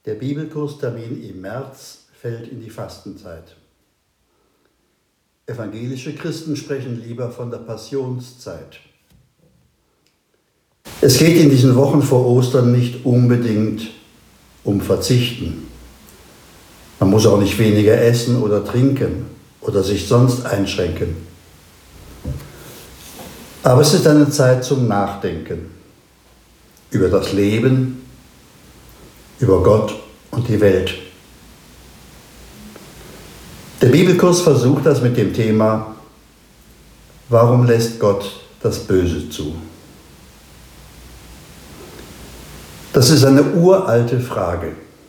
Der Bibelkurstermin im März fällt in die Fastenzeit. Evangelische Christen sprechen lieber von der Passionszeit. Es geht in diesen Wochen vor Ostern nicht unbedingt um Verzichten. Man muss auch nicht weniger essen oder trinken oder sich sonst einschränken. Aber es ist eine Zeit zum Nachdenken über das Leben, über Gott und die Welt. Der Bibelkurs versucht das mit dem Thema: Warum lässt Gott das Böse zu? Das ist eine uralte Frage.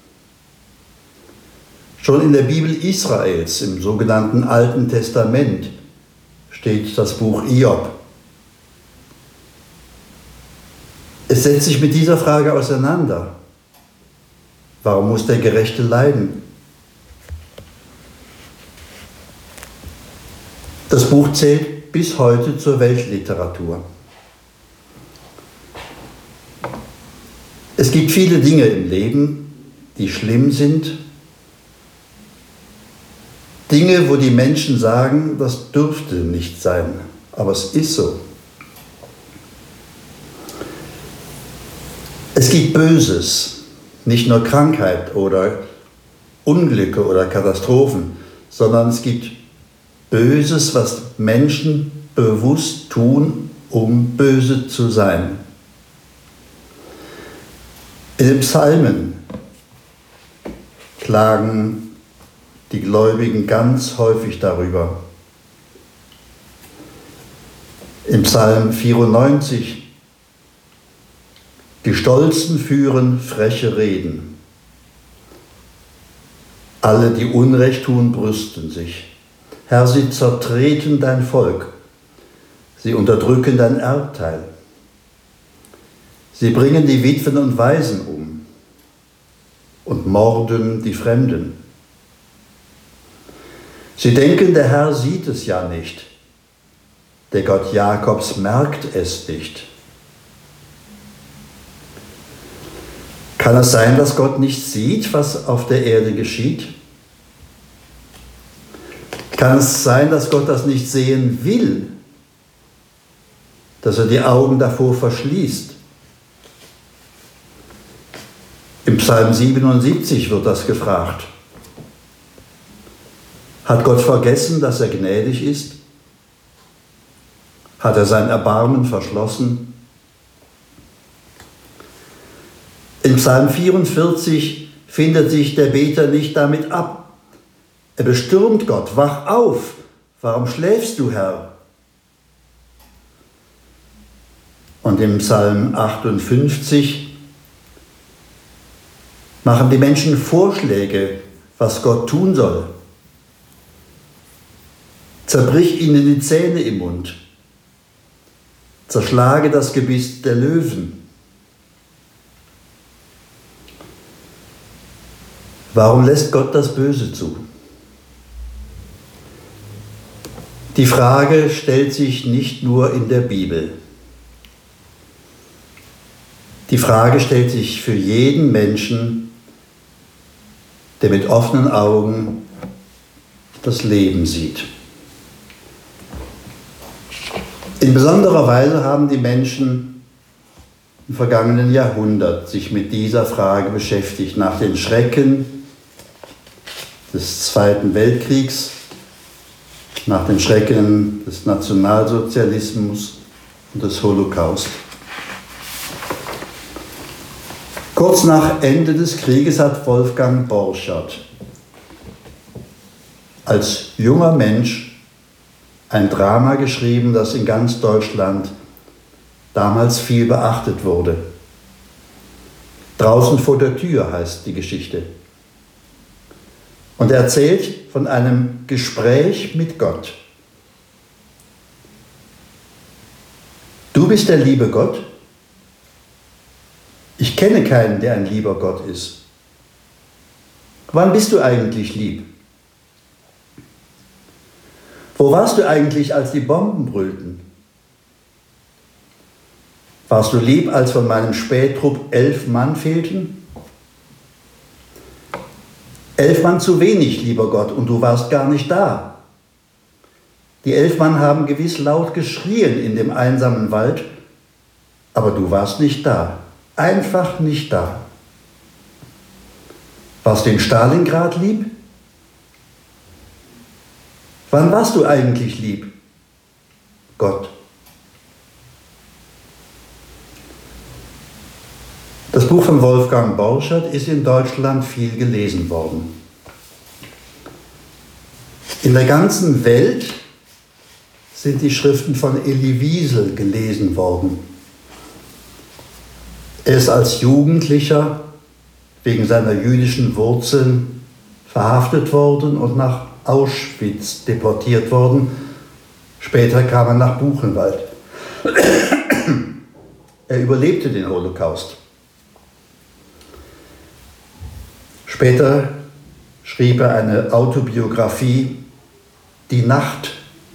Schon in der Bibel Israels, im sogenannten Alten Testament, steht das Buch Hiob. Es setzt sich mit dieser Frage auseinander. Warum muss der Gerechte leiden? Das Buch zählt bis heute zur Weltliteratur. Es gibt viele Dinge im Leben, die schlimm sind. Dinge, wo die Menschen sagen, das dürfte nicht sein, aber es ist so. Es gibt Böses, nicht nur Krankheit oder Unglücke oder Katastrophen, sondern es gibt Böses, was Menschen bewusst tun, um böse zu sein. In den Psalmen klagen die Gläubigen ganz häufig darüber. Im Psalm 94: Die Stolzen führen freche Reden. Alle, die Unrecht tun, brüsten sich. Herr, sie zertreten dein Volk. Sie unterdrücken dein Erbteil. Sie bringen die Witwen und Waisen um und morden die Fremden. Sie denken, der Herr sieht es ja nicht. Der Gott Jakobs merkt es nicht. Kann es sein, dass Gott nicht sieht, was auf der Erde geschieht? Kann es sein, dass Gott das nicht sehen will? Dass er die Augen davor verschließt? Im Psalm 77 wird das gefragt. Hat Gott vergessen, dass er gnädig ist? Hat er sein Erbarmen verschlossen? In Psalm 44 findet sich der Beter nicht damit ab. Er bestürmt Gott: Wach auf! Warum schläfst du, Herr? Und im Psalm 58 machen die Menschen Vorschläge, was Gott tun soll. Zerbrich ihnen die Zähne im Mund. Zerschlage das Gebiss der Löwen. Warum lässt Gott das Böse zu? Die Frage stellt sich nicht nur in der Bibel. Die Frage stellt sich für jeden Menschen, der mit offenen Augen das Leben sieht. In besonderer Weise haben die Menschen im vergangenen Jahrhundert sich mit dieser Frage beschäftigt, nach den Schrecken des Zweiten Weltkriegs, nach den Schrecken des Nationalsozialismus und des Holocaust. Kurz nach Ende des Krieges hat Wolfgang Borchardt als junger Mensch ein Drama geschrieben, das in ganz Deutschland damals viel beachtet wurde. Draußen vor der Tür heißt die Geschichte. Und er erzählt von einem Gespräch mit Gott. Du bist der liebe Gott? Ich kenne keinen, der ein lieber Gott ist. Wann bist du eigentlich lieb? Wo warst du eigentlich, als die Bomben brüllten? Warst du lieb, als von meinem Spähtrupp 11 Mann fehlten? 11 Mann zu wenig, lieber Gott, und du warst gar nicht da. Die 11 Mann haben gewiss laut geschrien in dem einsamen Wald, aber du warst nicht da, einfach nicht da. Warst du in Stalingrad lieb? Wann warst du eigentlich lieb? Gott. Das Buch von Wolfgang Borchert ist in Deutschland viel gelesen worden. In der ganzen Welt sind die Schriften von Elie Wiesel gelesen worden. Er ist als Jugendlicher wegen seiner jüdischen Wurzeln verhaftet worden und nach Auschwitz deportiert worden. Später kam er nach Buchenwald. Er überlebte den Holocaust. Später schrieb er eine Autobiografie, Die Nacht.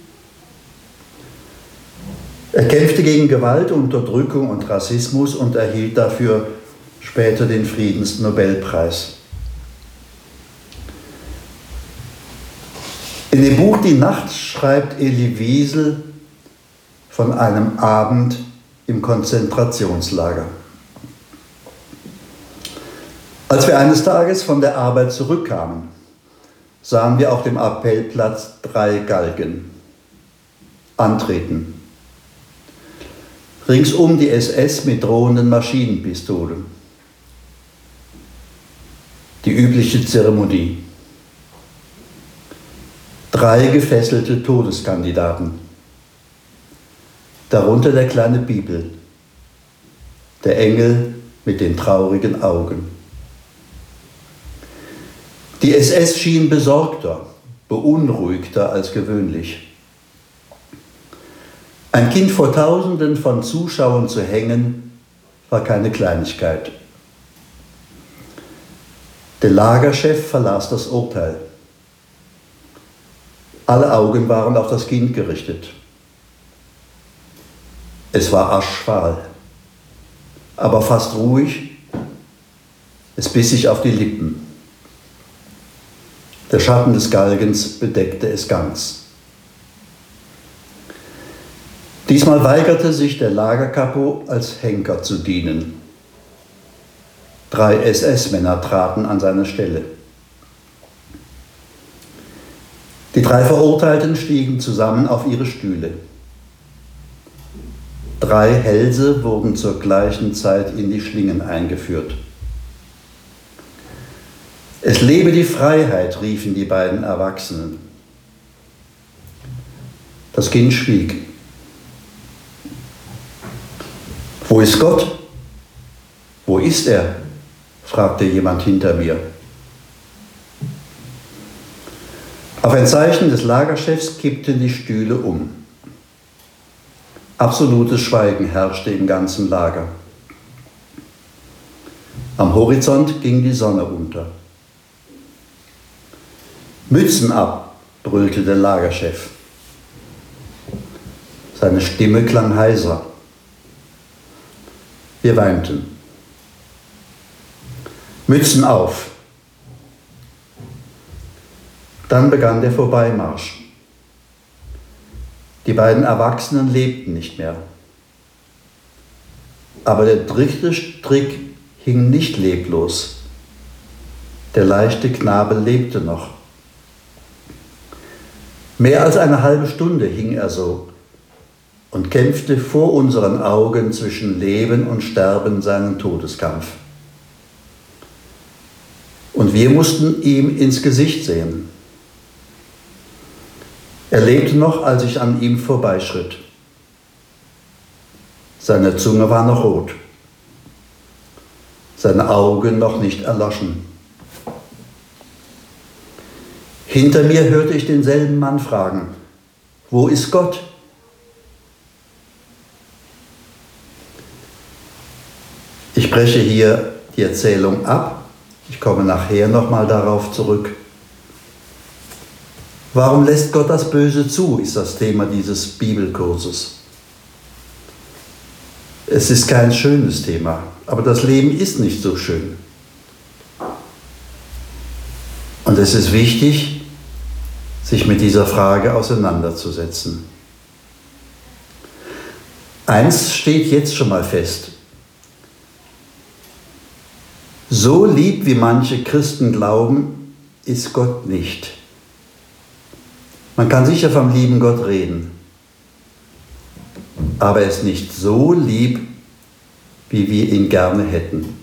Er kämpfte gegen Gewalt, Unterdrückung und Rassismus und erhielt dafür später den Friedensnobelpreis. In dem Buch Die Nacht schreibt Elie Wiesel von einem Abend im Konzentrationslager. Als wir eines Tages von der Arbeit zurückkamen, sahen wir auf dem Appellplatz 3 Galgen antreten. Ringsum die SS mit drohenden Maschinenpistolen. Die übliche Zeremonie. 3 gefesselte Todeskandidaten. Darunter der kleine Bibel, der Engel mit den traurigen Augen. Die SS schien besorgter, beunruhigter als gewöhnlich. Ein Kind vor Tausenden von Zuschauern zu hängen, war keine Kleinigkeit. Der Lagerchef verlas das Urteil. Alle Augen waren auf das Kind gerichtet. Es war aschfahl, aber fast ruhig. Es biss sich auf die Lippen. Der Schatten des Galgens bedeckte es ganz. Diesmal weigerte sich der Lagerkapo, als Henker zu dienen. 3 SS-Männer traten an seine Stelle. Die 3 Verurteilten stiegen zusammen auf ihre Stühle. 3 Hälse wurden zur gleichen Zeit in die Schlingen eingeführt. Es lebe die Freiheit, riefen die beiden Erwachsenen. Das Kind schwieg. Wo ist Gott? Wo ist er? Fragte jemand hinter mir. Auf ein Zeichen des Lagerchefs kippten die Stühle um. Absolutes Schweigen herrschte im ganzen Lager. Am Horizont ging die Sonne unter. Mützen ab, brüllte der Lagerchef. Seine Stimme klang heiser. Wir weinten. Mützen auf. Dann begann der Vorbeimarsch. Die beiden Erwachsenen lebten nicht mehr. Aber der 3. Strick hing nicht leblos. Der leichte Knabe lebte noch. Mehr als eine halbe Stunde hing er so und kämpfte vor unseren Augen zwischen Leben und Sterben seinen Todeskampf. Und wir mussten ihm ins Gesicht sehen. Er lebte noch, als ich an ihm vorbeischritt. Seine Zunge war noch rot, seine Augen noch nicht erloschen. Hinter mir hörte ich denselben Mann fragen: Wo ist Gott? Ich breche hier die Erzählung ab. Ich komme nachher nochmal darauf zurück. Warum lässt Gott das Böse zu, ist das Thema dieses Bibelkurses. Es ist kein schönes Thema, aber das Leben ist nicht so schön. Und es ist wichtig, sich mit dieser Frage auseinanderzusetzen. Eins steht jetzt schon mal fest. So lieb wie manche Christen glauben, ist Gott nicht. Man kann sicher vom lieben Gott reden, aber er ist nicht so lieb, wie wir ihn gerne hätten.